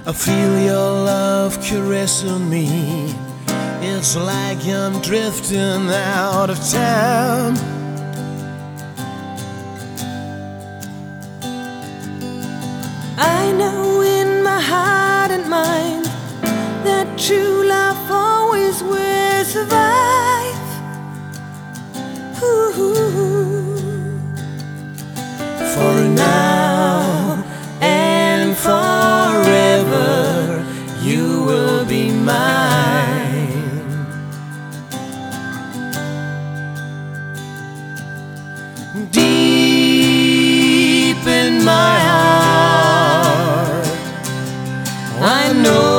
I feel your love caressing me. It's like I'm drifting out of time. I know in my heart and mind that true love always will survive. Ooh. For now and forever, you will be mine. Deep in my heart, I know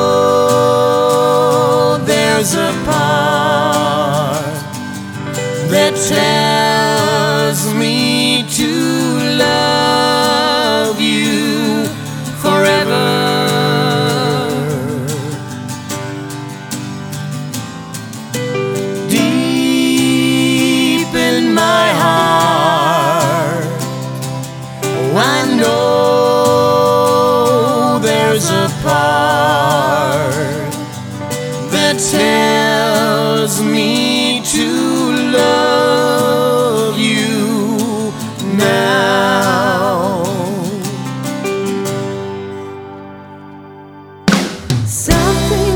there's a part that tells me to love you forever. Deep in my heart, I know there's a part that tells me to love you now. Something